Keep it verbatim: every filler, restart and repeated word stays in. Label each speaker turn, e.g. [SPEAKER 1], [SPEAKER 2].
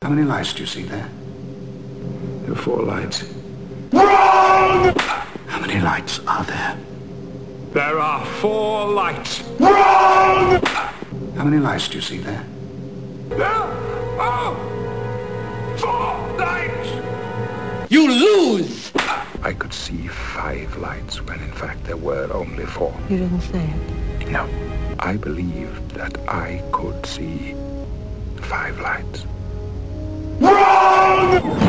[SPEAKER 1] How many lights do you see there? There are four lights.
[SPEAKER 2] Wrong!
[SPEAKER 1] How many lights are there?
[SPEAKER 2] There are four lights.
[SPEAKER 1] Wrong! How many lights do you see there?
[SPEAKER 2] There are four lights.
[SPEAKER 3] You lose!
[SPEAKER 1] I could see five lights when in fact there were only four.
[SPEAKER 4] You didn't say it.
[SPEAKER 1] No. I believed that I could see five lights.
[SPEAKER 2] Wrong!